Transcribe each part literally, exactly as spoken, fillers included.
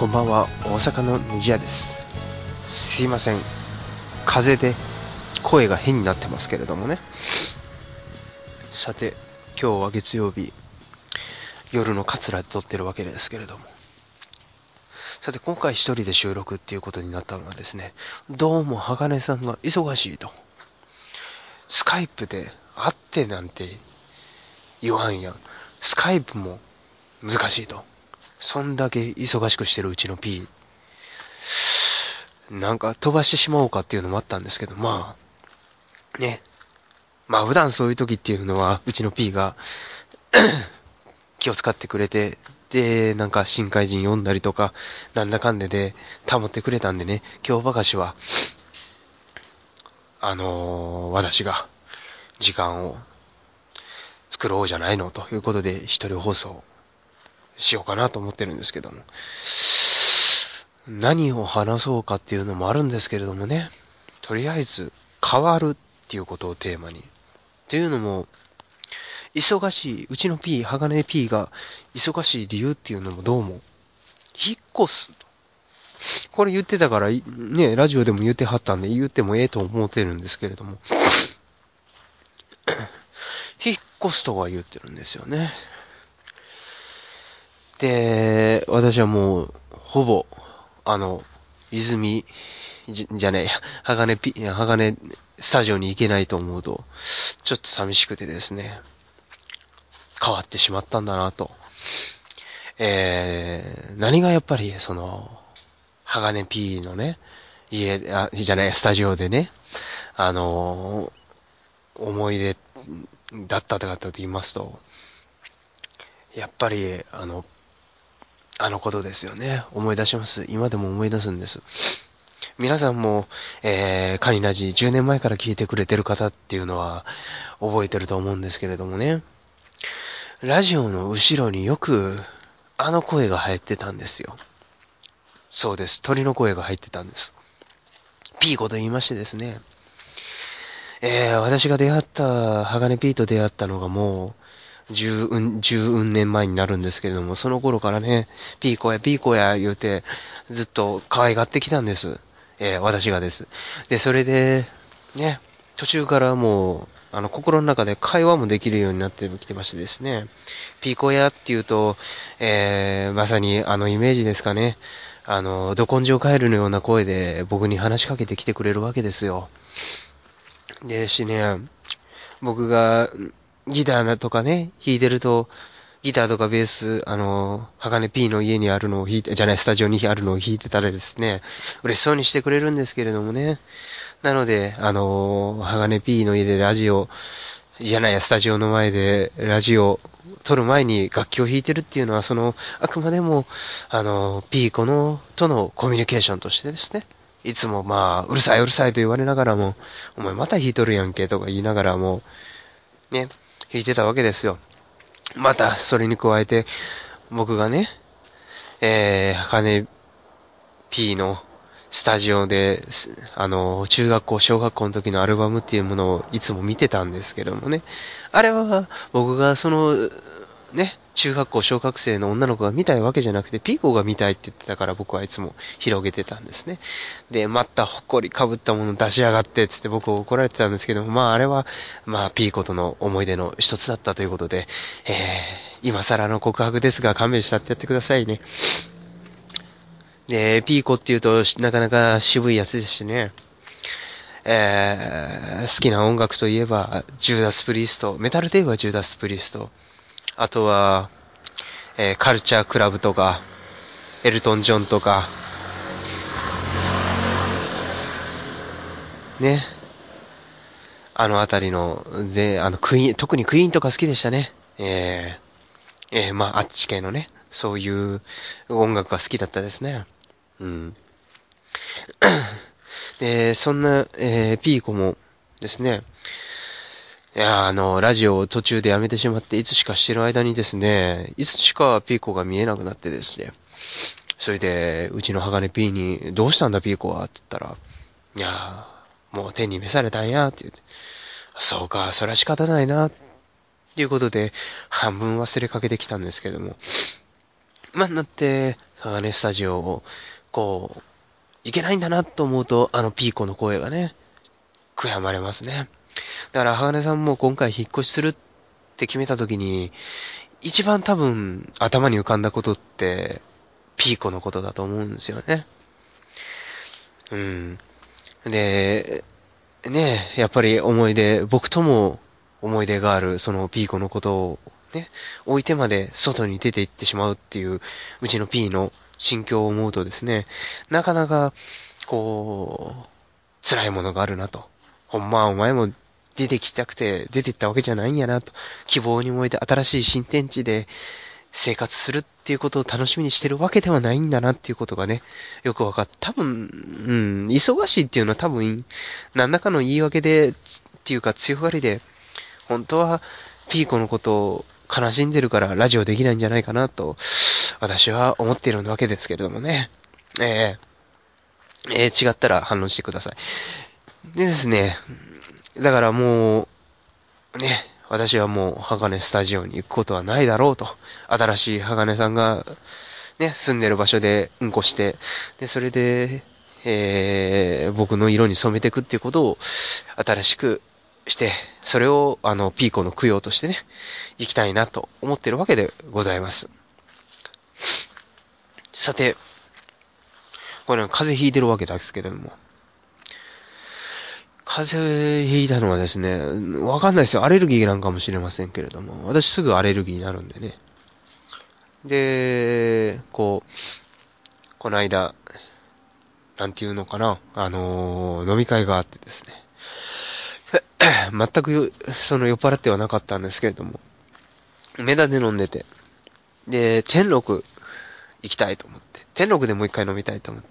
こんばんは、大阪のネジ屋です。すいません、風邪で声が変になってますけれどもね。さて、今日は月曜日、夜のカツラで撮ってるわけですけれども。さて、今回一人で収録っていうことになったのはですね、どうも鋼さんが忙しいと。スカイプで会ってなんて言わんやん。スカイプも難しいと。そんだけ忙しくしてるうちの P。なんか飛ばしてしまおうかっていうのもあったんですけど、まあ、ね。まあ普段そういう時っていうのは、うちの P が気を使ってくれて、で、なんか新怪人読んだりとか、なんだかんでで保ってくれたんでね、今日ばかしは、あのー、私が時間を作ろうじゃないのということで、一人放送しようかなと思ってるんですけども。何を話そうかっていうのもあるんですけれどもね。とりあえず、変わるっていうことをテーマに。っていうのも、忙しい、うちの P、鋼 P が忙しい理由っていうのもどうも、引っ越す。これ言ってたから、ね、ラジオでも言ってはったんで、言ってもええと思ってるんですけれども、引っ越すとは言ってるんですよね。で、私はもう、ほぼ、あの、泉、じじゃねえや、鋼ピ、鋼スタジオに行けないと思うと、ちょっと寂しくてですね、変わってしまったんだなと。えー、何がやっぱり、その、鋼 P のね、家、あ、じゃない、スタジオでね、あのー思い出だったとかと言いますと、やっぱり、あの、あのことですよね。思い出します。今でも思い出すんです。皆さんも、えー、カニラジじゅうねんまえから聞いてくれてる方っていうのは覚えてると思うんですけれどもね。ラジオの後ろによくあの声が入ってたんですよ。そうです。鳥の声が入ってたんです。ピーコと言いましてですね。えー、私が出会った、鋼ピーと出会ったのがもう、十うん、十うん年前になるんですけれども、その頃からね、ピーコやピーコや言うて、ずっと可愛がってきたんです。えー、私がです。で、それで、ね、途中からもう、あの、心の中で会話もできるようになってきてましてですね、ピーコやっていうと、えー、まさにあのイメージですかね。あの、ど根性カエルのような声で僕に話しかけてきてくれるわけですよ。でしね、僕がギターとかね、弾いてると、ギターとかベース、あの、鋼 P の家にあるのを弾いて、じゃない、スタジオにあるのを弾いてたらですね、嬉しそうにしてくれるんですけれどもね。なので、あの、鋼 P の家でラジオ、じゃないや、スタジオの前でラジオ撮る前に楽器を弾いてるっていうのは、その、あくまでも、あの、P 子の、とのコミュニケーションとしてですね、いつもまあ、うるさいうるさいと言われながらも、お前また弾いとるやんけとか言いながらも、ね、弾いてたわけですよ。また、それに加えて、僕がね、えー、鋼 P のスタジオで、あの、中学校、小学校の時のアルバムっていうものをいつも見てたんですけどもね。あれは、僕がその、ね、中学校、小学生の女の子が見たいわけじゃなくて、ピーコが見たいって言ってたから僕はいつも広げてたんですね。で、またほこりかぶったもの出しやがってつって僕を怒られてたんですけども、まああれは、まあピーコとの思い出の一つだったということで、えー、今更の告白ですが勘弁したってやってくださいね。で、ピーコって言うと、なかなか渋いやつですしね。えー、好きな音楽といえば、ジューダス・プリスト。メタルで言えばジューダス・プリスト。あとは、えー、カルチャークラブとか、エルトン・ジョンとか、ね。あのあたりの、ぜ、あの、クイーン、特にクイーンとか好きでしたね。えー、えー、まあ、あっち系のね、そういう音楽が好きだったですね。うん。で、そんな、えー、ピーコもですね、いや、あの、ラジオを途中でやめてしまって、いつしかしてる間にですね、いつしかピーコが見えなくなってですね、それで、うちの鋼 P に、どうしたんだピーコはって言ったら、いやもう天に召されたんや、って言って、そうか、それは仕方ないな、っていうことで、半分忘れかけてきたんですけども、まあ、なって、 鋼スタジオを、こう、いけないんだなと思うと、あのピーコの声がね、悔やまれますね。だから鋼さんも今回引っ越しするって決めた時に、一番多分頭に浮かんだことって、ピーコのことだと思うんですよね。うん。で、ね、やっぱり思い出、僕とも思い出がある、そのピーコのことをね、置いてまで外に出て行ってしまうっていう、うちの P の心境を思うとですね、なかなか、こう、辛いものがあるなと。ほんまお前も出てきたくて出て行ったわけじゃないんやなと。希望に燃えて新しい新天地で生活するっていうことを楽しみにしてるわけではないんだなっていうことがね、よくわかって、多分、うん、忙しいっていうのは多分、何らかの言い訳で、っていうか強がりで、本当はピーコのことを悲しんでるからラジオできないんじゃないかなと、私は思っているわけですけれどもね。えー、えー違ったら反論してください。でですね、だからもう、ね、私はもう、鋼スタジオに行くことはないだろうと。新しい鋼さんが、ね、住んでる場所でうんこして、で、それで、えー、僕の色に染めていくっていうことを新しくして、それを、あの、ピーコの供養としてね、行きたいなと思ってるわけでございます。さて、これ、風邪ひいてるわけですけれども、風邪ひいたのはですね、わかんないですよ。アレルギーなんかもしれませんけれども、私すぐアレルギーになるんでね。で、こう、この間、なんていうのかな、あのー飲み会があってですね、全くその酔っ払ってはなかったんですけれども、メダで飲んでて、で、天禄行きたいと思って、天禄でもう一回飲みたいと思って、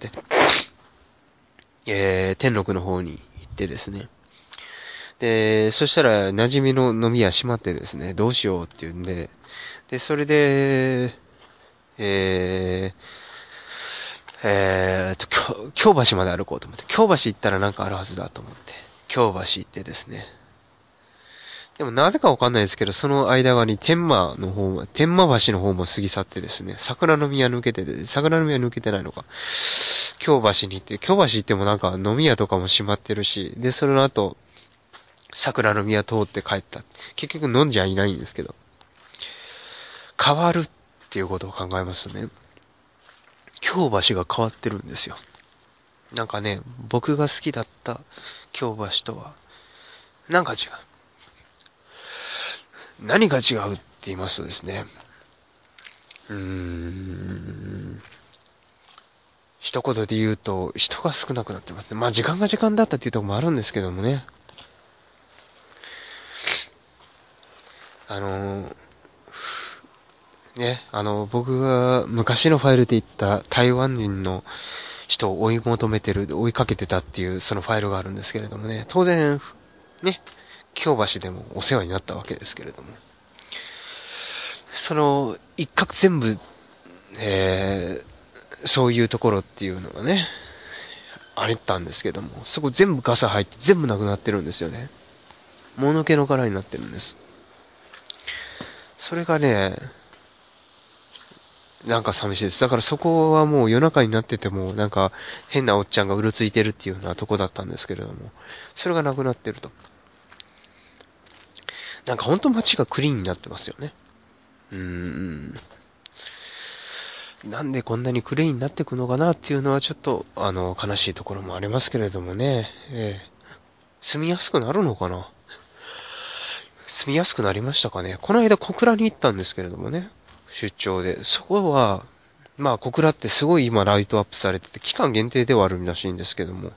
えー、天禄の方に行ってですね、で、そしたら馴染みの飲み屋閉まってですね、どうしようっていうんで、で、それで、えー、えーと、京京橋まで歩こうと思って、京橋行ったらなんかあるはずだと思って、京橋行ってですね、でもなぜかわかんないですけど、その間側に天満の方も、天満橋の方も過ぎ去ってですね、桜の宮抜けてて、桜の宮抜けてないのか。京橋に行って、京橋行ってもなんか飲み屋とかも閉まってるし、で、その後、桜の宮通って帰った。結局飲んじゃいないんですけど、変わるっていうことを考えますとね、京橋が変わってるんですよ。なんかね、僕が好きだった京橋とは、なんか違う。何が違うって言いますとですね、うーん、一言で言うと、人が少なくなってますね。まあ時間が時間だったっていうところもあるんですけどもね。あのね、あの、僕が昔のファイルで言った台湾人の人を追い求めてる、追いかけてたっていうそのファイルがあるんですけれどもね、当然、ね、京橋でもお世話になったわけですけれども、その一角全部、えー、そういうところっていうのがね、あれったんですけども、そこ全部ガサ入って全部なくなってるんですよね。もぬけの殻になってるんです。それがね、なんか寂しいです。だからそこはもう夜中になってても、なんか変なおっちゃんがうろついてるっていうようなとこだったんですけれども、それがなくなってると。なんかほんと街がクリーンになってますよね。うーん。なんでこんなにクリーンになっていくのかなっていうのはちょっと、あの、悲しいところもありますけれどもね。ええ、住みやすくなるのかな。住みやすくなりましたかね。この間小倉に行ったんですけれどもね。出張で。そこは、まあ小倉ってすごい今ライトアップされてて、期間限定ではあるらしいんですけども、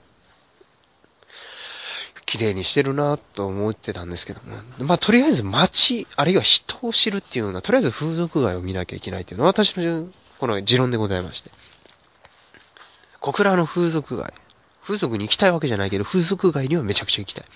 綺麗にしてるなと思ってたんですけども、まあとりあえず街、あるいは人を知るっていうのは、とりあえず風俗街を見なきゃいけないっていうのは私のこの持論でございまして。小倉の風俗街。風俗に行きたいわけじゃないけど、風俗街にはめちゃくちゃ行きたい。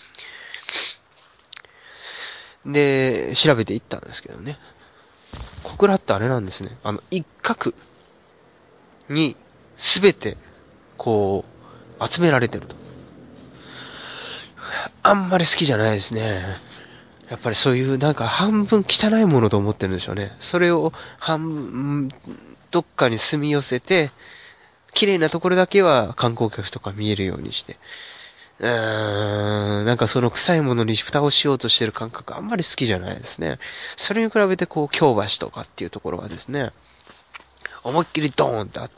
で、調べて行ったんですけどね。小倉ってあれなんですね。あの、一角にすべて、こう、集められてると。あんまり好きじゃないですね。 やっぱりそういうなんか半分汚いものと思ってるんでしょうね。それを半、どっかに住み寄せて、綺麗なところだけは観光客とか見えるようにして。うーん、なんかその臭いものに蓋をしようとしてる感覚あんまり好きじゃないですね。それに比べてこう、京橋とかっていうところはですね、思いっきりドーンってあって。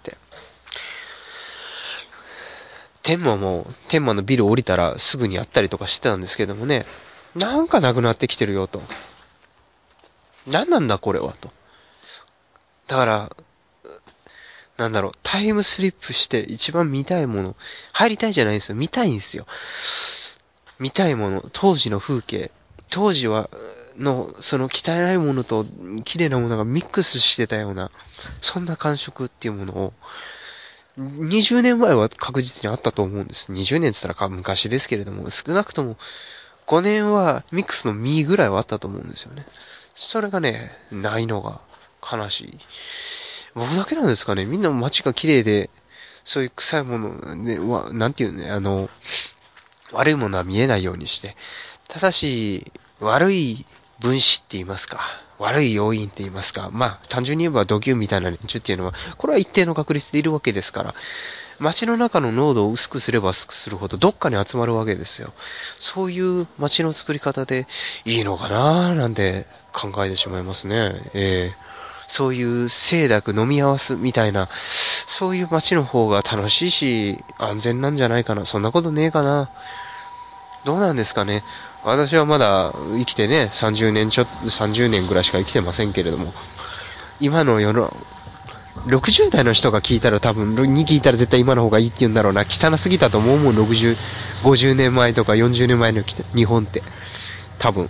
天満も、天満のビル降りたらすぐにあったりとかしてたんですけどもね、なんかなくなってきてるよと。何なんだこれはと。だから、なんだろう、タイムスリップして一番見たいもの、入りたいじゃないんですよ。見たいんですよ。見たいもの、当時の風景、当時は、の、その汚いものと綺麗なものがミックスしてたような、そんな感触っていうものを、にじゅうねんまえは確実にあったと思うんです。にじゅうねんって言ったら昔ですけれども、少なくともごねんはミックスのミーぐらいはあったと思うんですよね。それがね、ないのが悲しい。僕だけなんですかね。みんな街が綺麗で、そういう臭いもの、ね、わなんていうね、あの、悪いものは見えないようにして、ただし、悪い分子って言いますか、悪い要因って言いますか、まあ、単純に言えばドキュンみたいな連中っていうのは、これは一定の確率でいるわけですから、街の中の濃度を薄くすれば薄くするほどどっかに集まるわけですよ。そういう街の作り方でいいのかなーなんて考えてしまいますね。えーそういう清濁飲み合わすみたいな、そういう街の方が楽しいし、安全なんじゃないかな。そんなことねえかな。どうなんですかね。私はまだ生きてね、さんじゅうねんちょっと、さんじゅうねんぐらいしか生きてませんけれども、今の世の、ろくじゅう代の人が聞いたら多分、に聞いたら絶対今の方がいいって言うんだろうな。汚すぎたと思うもん、ろくじゅう、ごじゅうねんまえとかよんじゅうねんまえの日本って。多分。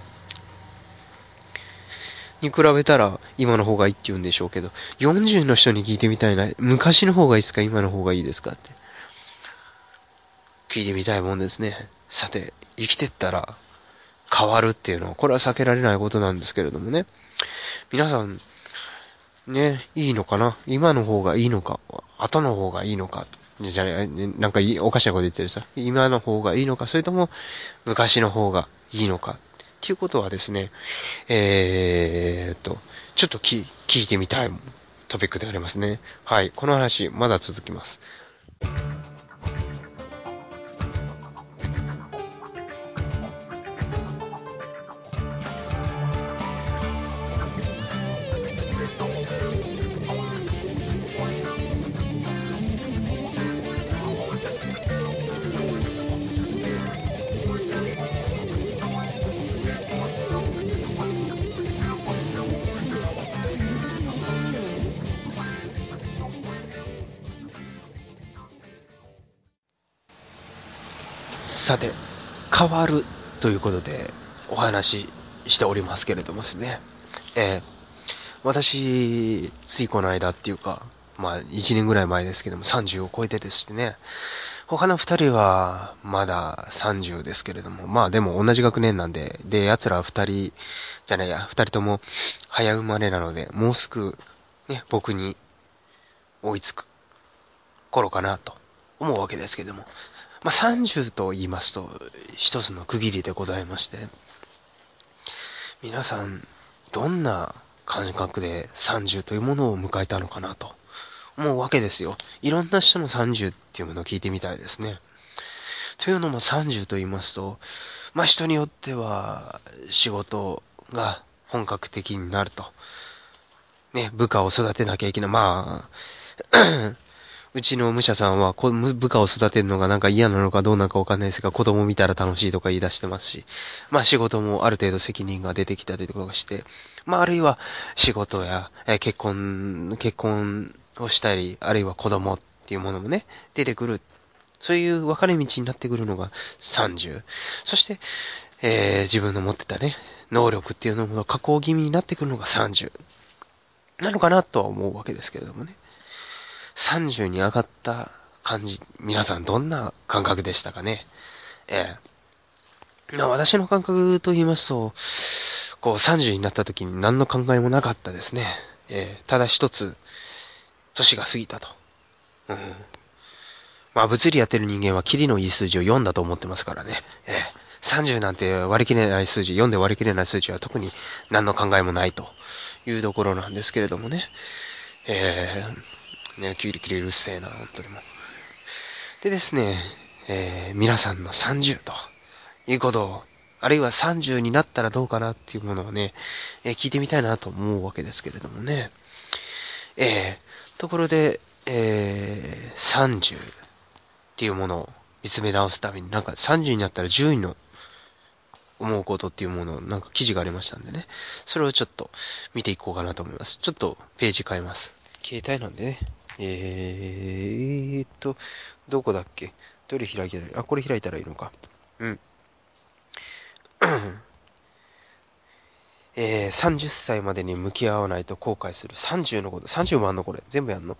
に比べたら今の方がいいって言うんでしょうけど、よんじゅうの人に聞いてみたいな。昔の方がいいですか今の方がいいですかって。聞いてみたいもんですね。さて、生きてったら変わるっていうのは、これは避けられないことなんですけれどもね。皆さん、ね、いいのかな今の方がいいのか後の方がいいのかじゃあ、なんかいいおかしなこと言ってるさ。今の方がいいのかそれとも昔の方がいいのかっていうことはですね、えーっと、ちょっと聞聞いてみたいトピックでありますね。はい。この話、まだ続きます。さて、変わるということでお話ししておりますけれどもですね。えー、私、ついこの間っていうか、まあいちねんぐらい前ですけどもさんじゅうを超えてですね、他のふたりはまださんじゅうですけれども、まあでも同じ学年なんで、で、奴らふたり、じゃないや、ふたりとも早生まれなので、もうすぐね、僕に追いつく頃かなと思うわけですけども、まあさんじゅうと言いますと、一つの区切りでございまして、皆さん、どんな感覚でさんじゅうというものを迎えたのかなと思うわけですよ。いろんな人のさんじゅうっていうものを聞いてみたいですね。というのもさんじゅうと言いますと、まあ人によっては仕事が本格的になると。ね、部下を育てなきゃいけない。まあ、うちの武者さんはこ部下を育てるのがなんか嫌なのかどうなのかわかんないですが、子供見たら楽しいとか言い出してますし、まあ仕事もある程度責任が出てきたりとかして、まああるいは仕事や、え結婚、結婚をしたり、あるいは子供っていうものもね、出てくる。そういう分かれ道になってくるのがさんじゅう。そして、えー自分の持ってたね、能力っていうのも加工気味になってくるのがさんじゅう。なのかなとは思うわけですけれどもね。さんじゅうに上がった感じ、皆さんどんな感覚でしたかね。ええ。私の感覚と言いますと、こうさんじゅうになった時に何の考えもなかったですね。ええ、ただ一つ、年が過ぎたと。うん。まあ物理やってる人間はキリのいい数字をよんだと思ってますからね。ええ。 さんじゅうなんて割り切れない数字、よんで割り切れない数字は特に何の考えもないというところなんですけれどもね。えー、ね、キリキリうるせえな、本当にもう。でですね、えー、皆さんのさんじゅうということを、あるいはさんじゅうになったらどうかなっていうものをね、えー聞いてみたいなと思うわけですけれどもね。えー、ところで、えー、さんじゅうっていうものを見つめ直すために、なんかさんじゅうになったらじゅういの思うことっていうものをなんか記事がありましたんでね。それをちょっと見ていこうかなと思います。ちょっとページ変えます。携帯なんでね。えーっと、どこだっけ？どれ開いたらいい？あ、これ開いたらいいのか。うん。えー、さんじゅっさいまでに向き合わないと後悔する。さんじゅうのこと。さんじゅうもあんのこれ。全部やんの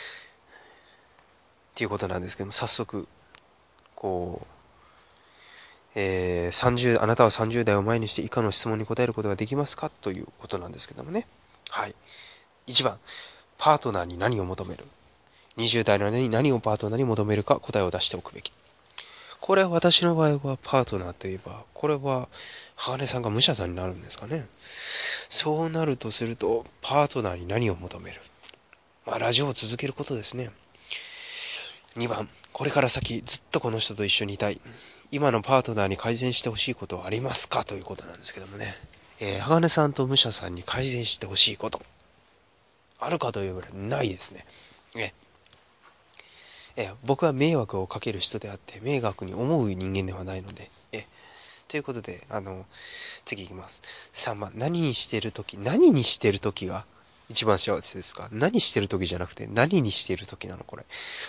っていうことなんですけども、早速、こう、えー、さんじゅう、あなたはさんじゅう代を前にして以下の質問に答えることができますかということなんですけどもね。はい。いちばん、パートナーに何を求める？ にじゅう 代の間に何をパートナーに求めるか答えを出しておくべき。これは私の場合はパートナーといえば、これは、鋼さんが武者さんになるんですかね。そうなるとすると、パートナーに何を求める？まあ、ラジオを続けることですね。にばん、これから先ずっとこの人と一緒にいたい。今のパートナーに改善してほしいことはありますかということなんですけどもね。えー、鋼さんと武者さんに改善してほしいこと。あるかというぐらいないですね。ええ僕は迷惑をかける人であって、迷惑に思う人間ではないので、えということで、あの、次いきます。さんばん、何にしてるとき、何にしてるときが一番幸せですか？何してるときじゃなくて、何にしているときなのこれ。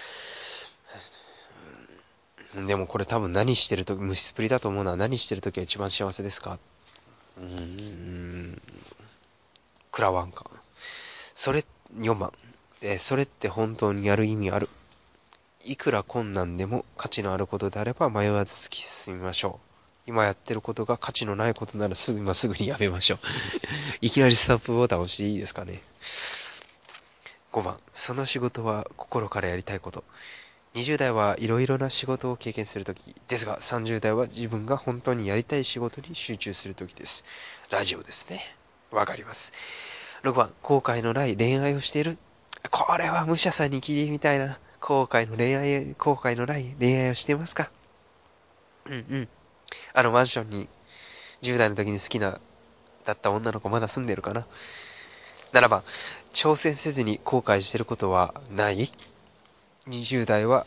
でもこれ多分何してるとき、無視っぷりだと思うのは何してるときが一番幸せですか？うーん、食らわんか。それ、よんばん、えーそれって本当にやる意味ある？いくら困難でも価値のあることであれば迷わず突き進みましょう。今やってることが価値のないことならすぐ今すぐにやめましょう。いきなりストップボタン押していいですかね。ごばん、その仕事は心からやりたいこと。にじゅう代はいろいろな仕事を経験するときですが、さんじゅう代は自分が本当にやりたい仕事に集中するときです。ラジオですね。わかります。ろくばん、後悔のない恋愛をしている。これは武者さんに聞いてみたいな。後悔の恋愛、後悔のない恋愛をしていますか？うんうん。あのマンションにじゅう代の時に好きな、だった女の子まだ住んでるかな？ なな 番、挑戦せずに後悔してることはない？ にじゅう 代は、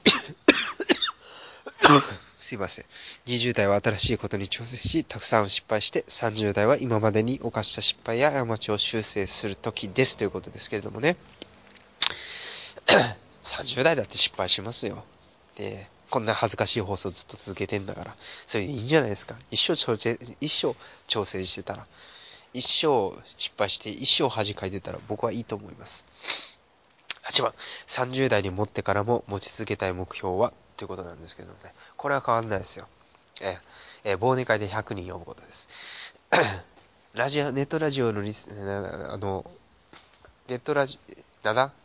すいません。にじゅう代は新しいことに挑戦し、たくさん失敗して、さんじゅう代は今までに犯した失敗や過ちを修正する時ですということですけれどもね。さんじゅう代だって失敗しますよ。で、こんな恥ずかしい放送ずっと続けてんだから、それいいんじゃないですか。一生挑戦、一生挑戦してたら、一生失敗して、一生恥かいてたら僕はいいと思います。はちばん、さんじゅう代に持ってからも持ち続けたい目標はということなんですけどね。これは変わんないですよ。ええ、忘年会でひゃくにん呼ぶことです。ラジオ、ネットラジオのリス、あの、ネットラジ、なんだ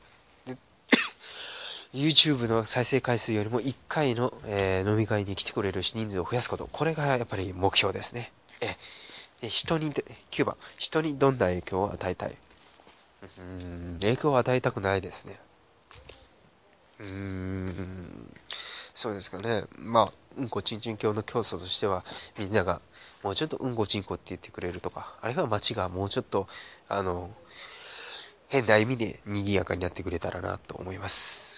YouTube の再生回数よりもいっかいの、えー飲み会に来てくれる人数を増やすこと。これがやっぱり目標ですね。えで人に、きゅうばん、人にどんな影響を与えたい？うーん、影響を与えたくないですね。うーん、そうですかね。まあ、うんこちんちん教の教祖としては、みんながもうちょっとうんこちんこって言ってくれるとか、あるいは街がもうちょっと、あの、変な意味で賑やかになってくれたらなと思います。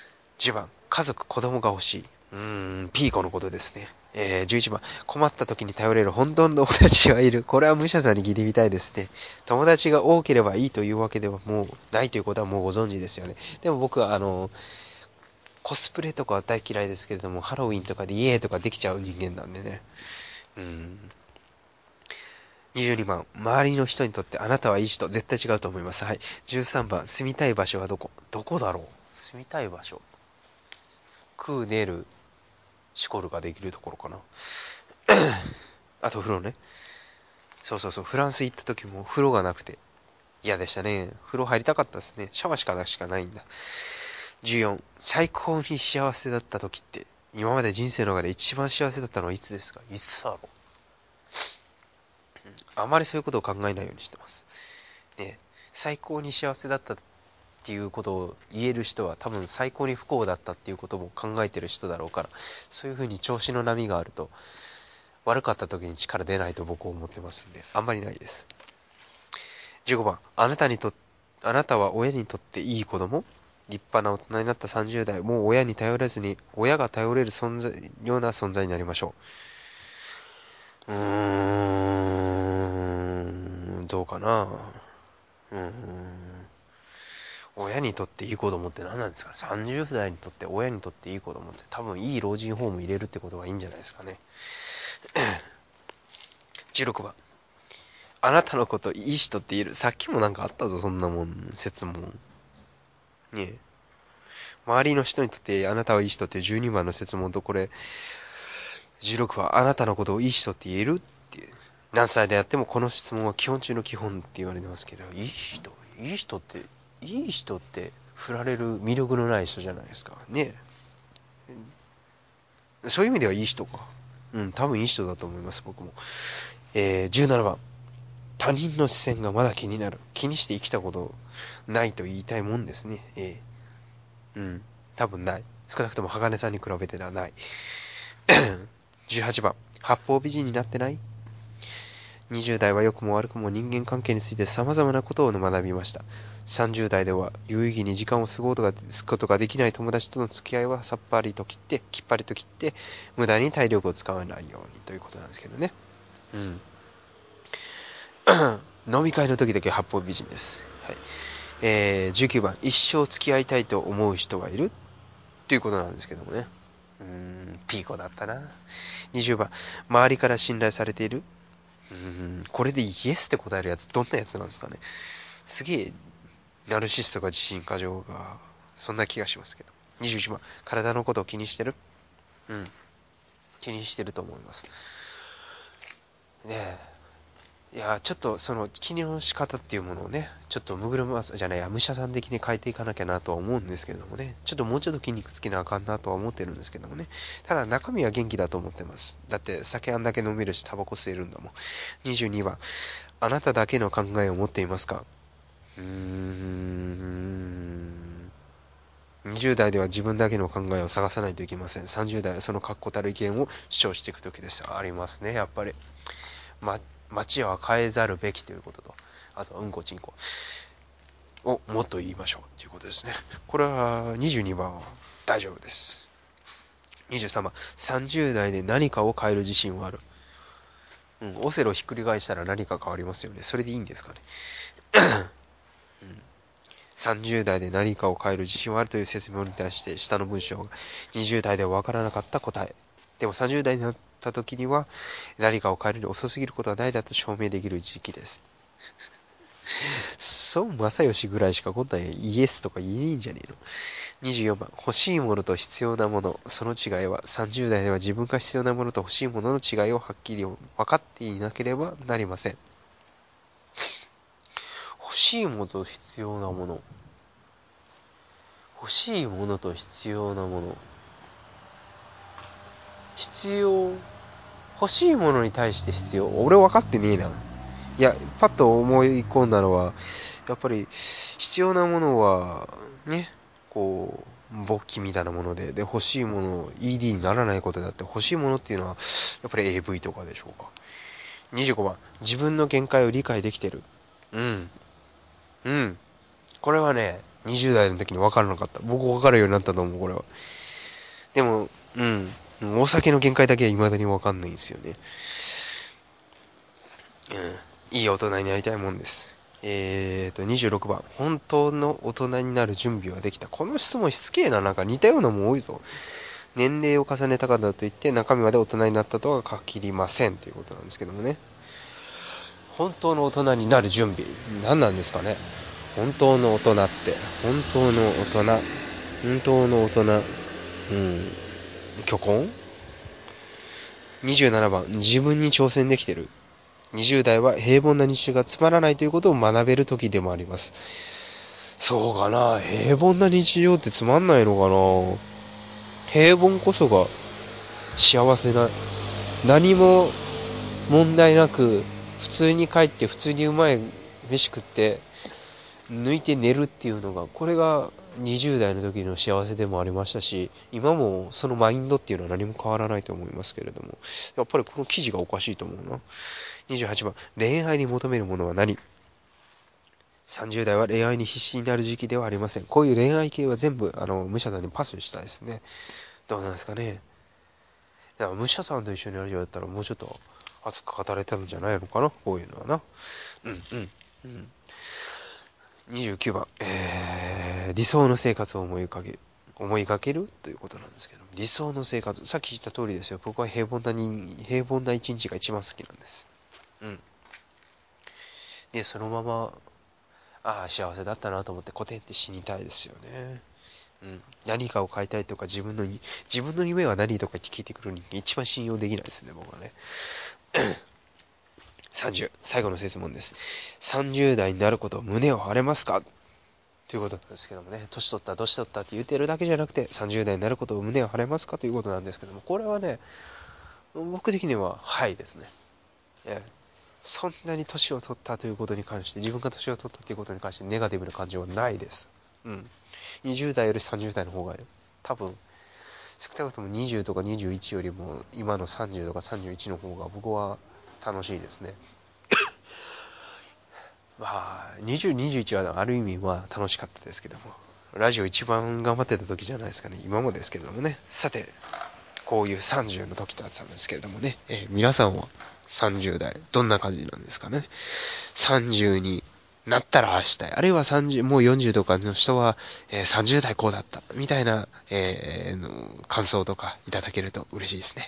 じゅうばん、家族、子供が欲しい。うーん、ピーコのことですね。えー、じゅういちばん、困った時に頼れる本当の友達はいる。これは武者さんに聞いてみたいですね。友達が多ければいいというわけではもうないということはもうご存知ですよね。でも僕はあの、コスプレとかは大嫌いですけれども、ハロウィンとかでイエーとかできちゃう人間なんでね。うん。にじゅうにばん、周りの人にとってあなたはいい人、絶対違うと思います。はい。じゅうさんばん、住みたい場所はどこ？どこだろう？住みたい場所。食う、寝る、しこるができるところかな。あと風呂ね。そうそうそう、フランス行った時も風呂がなくて嫌でしたね。風呂入りたかったですね。シャワーしかしかないんだ。じゅうよん、最高に幸せだった時って、今まで人生の中で一番幸せだったのはいつですか？いつだろう？ あまりそういうことを考えないようにしてます。ね、最高に幸せだったっていうことを言える人は多分最高に不幸だったっていうことも考えてる人だろうから、そういう風に調子の波があると悪かった時に力出ないと僕は思ってますんで、あんまりないです。じゅうごばん、あなたにとあなたは親にとっていい子供？立派な大人になったさんじゅう代、もう親に頼れずに親が頼れる存在ような存在になりましょう。うーん、どうかな。うーん、親にとっていい子供って何なんですかね。さんじゅう代にとって親にとっていい子供って多分いい老人ホーム入れるってことがいいんじゃないですかね。じゅうろくばん、あなたのこといい人って言える。さっきもなんかあったぞ、そんなもん、説問。ねえ。周りの人にとってあなたはいい人ってじゅうにばんの説問と、これ、じゅうろくばん、あなたのことをいい人って言えるっていう。何歳であってもこの質問は基本中の基本って言われてますけど、いい人いい人って、いい人って振られる魅力のない人じゃないですか。ねえ。そういう意味ではいい人か。うん、多分いい人だと思います、僕も。えー、じゅうななばん。他人の視線がまだ気になる。気にして生きたことないと言いたいもんですね。えー、うん。多分ない。少なくとも鋼さんに比べてはない。じゅうはちばん。八方美人になってない？ にじゅう 代は良くも悪くも人間関係について様々なことを学びました。さんじゅう代では有意義に時間を過ごすことができない友達との付き合いはさっぱりと切って、きっぱりと切って、無駄に体力を使わないようにということなんですけどね。うん。飲み会の時だけ八方美人です。はい。えー、じゅうきゅうばん。一生付き合いたいと思う人がいるということなんですけどもね。うーん、ピーコだったな。にじゅうばん。周りから信頼されている？うーん、これでイエスって答えるやつ、どんなやつなんですかね。すげえ、ナルシストか自信過剰が、そんな気がしますけど。にじゅういちばん。体のことを気にしてる？うん。気にしてると思います。ねえ。いや、ちょっとその気の仕方っていうものをね、ちょっとムグルマスじゃないや、武者さん的に変えていかなきゃなとは思うんですけどもね、ちょっともうちょっと筋肉つけなあかんなとは思ってるんですけどもね、ただ中身は元気だと思ってます。だって酒あんだけ飲めるし、タバコ吸えるんだもん。にじゅうにばん、あなただけの考えを持っていますか？うーん。にじゅう代では自分だけの考えを探さないといけません。さんじゅう代はその確固たる意見を主張していくときです。ありますね、やっぱり。ま、街は変えざるべきということと、あと、うんこちんこをもっと言いましょうということですね。これはにじゅうにばんは大丈夫です。にじゅうさんばん、さんじゅう代で何かを変える自信はある。うん、オセロをひっくり返したら何か変わりますよね。それでいいんですかね。うん、さんじゅう代で何かを変える自信はあるという説明に対して下の文章がにじゅう代ではわからなかった答え。でもさんじゅう代になった時には何かを変えるに遅すぎることはないだと証明できる時期です。孫正義ぐらいしかこんなんイエスとか言えねえんじゃねえの。にじゅうよんばん、欲しいものと必要なもの。その違いはさんじゅう代では自分が必要なものと欲しいものの違いをはっきり分かっていなければなりません。欲しいものと必要なもの。欲しいものと必要なもの。必要、欲しいものに対して必要。俺分かってねえな。いや、パッと思い込んだのは、やっぱり必要なものは、ね、こう、勃起みたいなもので、で、欲しいもの、イーディー にならないことだって、欲しいものっていうのは、やっぱり エーブイ とかでしょうか。にじゅうごばん、自分の限界を理解できてる。うん。うん。これはね、にじゅう代の時に分からなかった。僕分かるようになったと思う、これは。でも、うん。お酒の限界だけは未だに分かんないんですよね。うん。いい大人になりたいもんです。えーと、にじゅうろくばん。本当の大人になる準備はできた。この質問しつけえな。なんか似たようなもん多いぞ。年齢を重ねたからといって中身まで大人になったとは限りませんということなんですけどもね。本当の大人になる準備。何なんですかね。本当の大人って。本当の大人。本当の大人。うん。虚婚？ にじゅうなな 番。自分に挑戦できてる。にじゅう代は平凡な日常がつまらないということを学べる時でもあります。そうかな。平凡な日常ってつまんないのかな。平凡こそが幸せな、何も問題なく普通に帰って普通にうまい飯食って抜いて寝るっていうのが、これがにじゅう代の時の幸せでもありましたし、今もそのマインドっていうのは何も変わらないと思いますけれども、やっぱりこの記事がおかしいと思うな。にじゅうはちばん、恋愛に求めるものは何？ さんじゅう 代は恋愛に必死になる時期ではありません。こういう恋愛系は全部、あの、武者さんにパスしたいですね。どうなんですかね。だから武者さんと一緒にやるようだったらもうちょっと熱く語れたんじゃないのかな、こういうのはな。うんうん。うん。にじゅうきゅうばん、えー、理想の生活を思いかける。思いかけるということなんですけど、理想の生活。さっき言った通りですよ。僕は平凡なに、平凡な一日が一番好きなんです。うん。で、そのまま、ああ、幸せだったなと思ってコテンって死にたいですよね。うん。何かを変えたいとか、自分のに、自分の夢は何とかって聞いてくる人間、一番信用できないですね、僕はね。さんじゅう、最後の質問です。さんじゅう代になることを胸を張れますかということなんですけどもね、年取った、年取ったって言ってるだけじゃなくて、さんじゅう代になることを胸を張れますかということなんですけども、これはね、僕的には、はいですね。ええ、そんなに年を取ったということに関して、自分が年を取ったということに関してネガティブな感情はないです。うん。にじゅう代よりさんじゅう代の方が、多分、少なくともにじゅうとかにじゅういちよりも、今のさんじゅうとかさんじゅういちの方が僕は楽しいですね。まあ、にじゅう、にじゅういちはある意味は楽しかったですけども、ラジオ一番頑張ってた時じゃないですかね、今もですけれどもね。さて、こういうさんじゅうの時だったんですけれどもね、えー皆さんはさんじゅう代、どんな感じなんですかね。さんじゅうになったらああしたい。あるいはさんじゅう、もうよんじゅうとかの人は、えーさんじゅう代こうだった。みたいな、えーの感想とかいただけると嬉しいですね。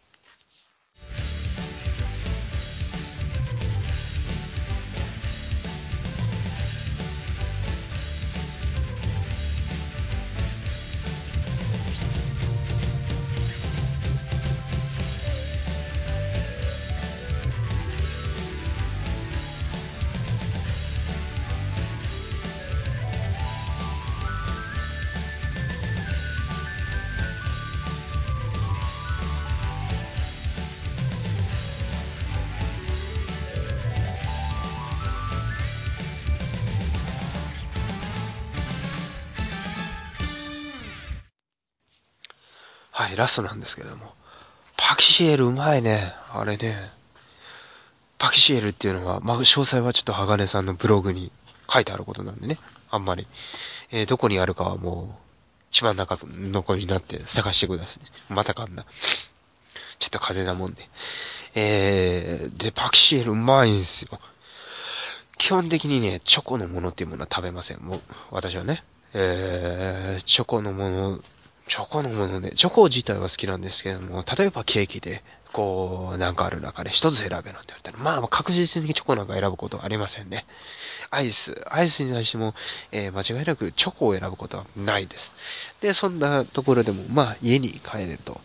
はい、ラストなんですけれども。パキシエルうまいね。あれね。パキシエルっていうのは、まあ、詳細はちょっと鋼さんのブログに書いてあることなんでね。あんまり。えーどこにあるかはもう、一番中の子になって探してください。またかんな。ちょっと風邪なもんで。えー、で、パキシエルうまいんですよ。基本的にね、チョコのものっていうものは食べません。もう、私はね。えー、チョコのもの、チョコのものね、チョコ自体は好きなんですけども、例えばケーキで、こう、なんかある中で一つ選べなんて言われたら、まあ確実にチョコなんか選ぶことはありませんね。アイス、アイスに対しても、えー間違いなくチョコを選ぶことはないです。で、そんなところでも、まあ家に帰れると、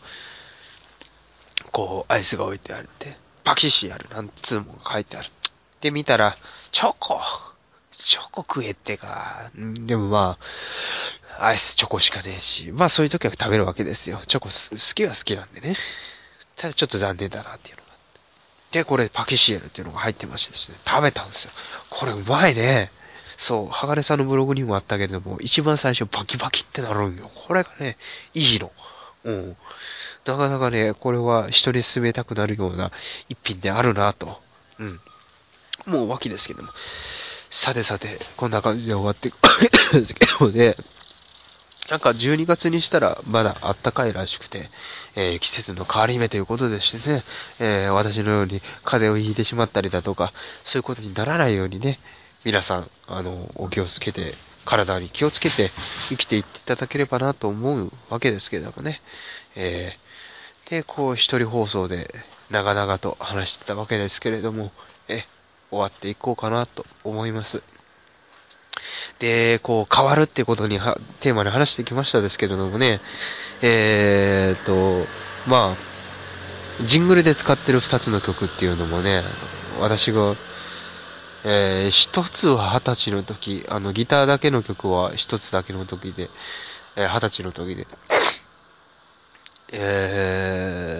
こう、アイスが置いてあるって、パキシある、なんつうもんが書いてある。で、見たら、チョコチョコ食えってか、んでもまあ、アイスチョコしかねえし、まあそういう時は食べるわけですよ。チョコす好きは好きなんでね。ただちょっと残念だなっていうのが。で、これパキシエルっていうのが入ってましてですね、食べたんですよ。これうまいね。そう、ハガレさんのブログにもあったけれども、一番最初バキバキってなるんよ。これがね、いいの。うん。なかなかね、これは人に勧めたくなるような一品であるなと。うん。もう脇ですけども。さてさて、こんな感じで終わっていくんですけどもね。なんかじゅうにがつにしたらまだあったかいらしくて、えー季節の変わり目ということでしてね、えー私のように風邪をひいてしまったりだとか、そういうことにならないようにね、皆さん、あの、お気をつけて、体に気をつけて生きていっていただければなと思うわけですけれどもね。えーで、こう、一人放送で長々と話してたわけですけれども、え、終わっていこうかなと思います。で、こう、変わるってことには、テーマで話してきましたですけれどもね、えーっと、まあ、ジングルで使ってる二つの曲っていうのもね、私が、えー、一つは二十歳の時、あの、ギターだけの曲は一つだけの時で、えー、二十歳の時で、えーっ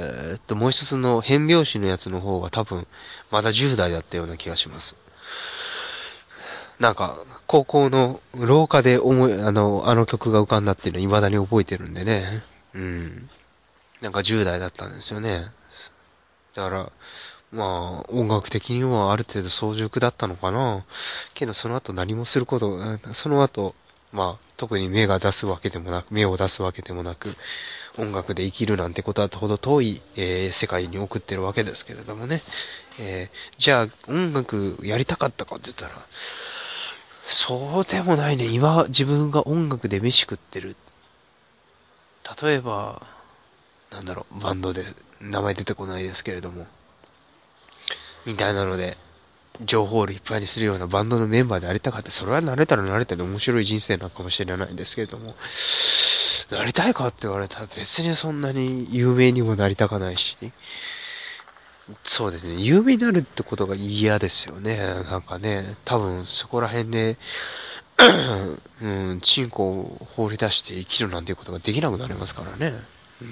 ともう一つの変拍子のやつの方は多分、まだじゅう代だったような気がします。なんか、高校の廊下で思い、あの、あの曲が浮かんだっていうのを未だに覚えてるんでね。うん。なんかじゅう代だったんですよね。だから、まあ、音楽的にはある程度早熟だったのかな。けど、その後何もすること、その後、まあ、特に目が出すわけでもなく、目を出すわけでもなく、音楽で生きるなんてことはほど遠い、えー世界に送ってるわけですけれどもね。えーじゃあ、音楽やりたかったかって言ったら、そうでもないね。今、自分が音楽で飯食ってる。例えば、なんだろう、バンドで、名前出てこないですけれども、みたいなので、情報量いっぱいにするようなバンドのメンバーでありたかった。それは慣れたら慣れたで面白い人生なのかもしれないんですけれども、なりたいかって言われたら別にそんなに有名にもなりたかないし、そうですね、有名になるってことが嫌ですよね。なんかね、多分そこら辺で、うん、チンコを放り出して生きるなんていうことができなくなりますからね。うん。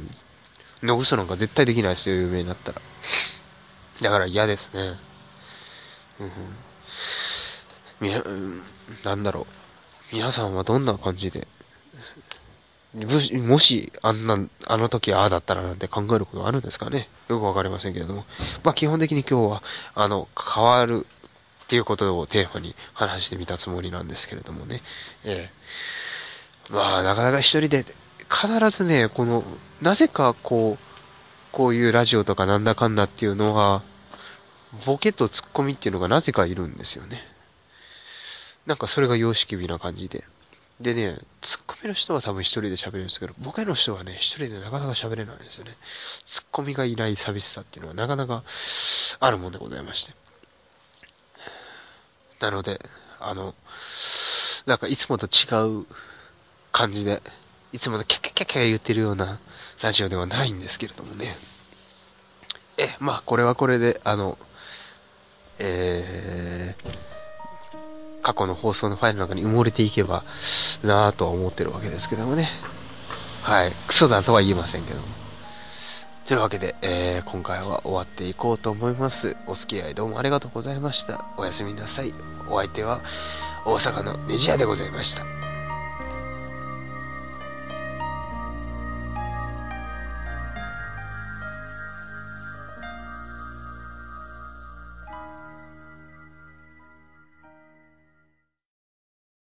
残すなんか絶対できないですよ、有名になったら。だから嫌ですね。うん。みな、うんなんだろう。皆さんはどんな感じで、もし、もしあんな、あの時ああだったらなんて考えることあるんですかね。よくわかりませんけれども。まあ基本的に今日は、あの、変わるっていうことをテーマに話してみたつもりなんですけれどもね。ええまあなかなか一人で、必ずね、この、なぜかこう、こういうラジオとかなんだかんだっていうのは、ボケとツッコミっていうのがなぜかいるんですよね。なんかそれが様式美な感じで。でね、ツッコミの人は多分一人で喋るんですけど、ボケの人はね、一人でなかなか喋れないんですよね。ツッコミがいない寂しさっていうのはなかなかあるもんでございまして。なので、あの、なんかいつもと違う感じで、いつものキャキャキャキャ言ってるようなラジオではないんですけれどもね。え、まあこれはこれで、あの、えー、過去の放送のファイルの中に埋もれていけばなぁとは思ってるわけですけどもね。はい。クソだとは言えませんけども。というわけで、えー、今回は終わっていこうと思います。お付き合いどうもありがとうございました。おやすみなさい。お相手は大阪のネジ屋でございました。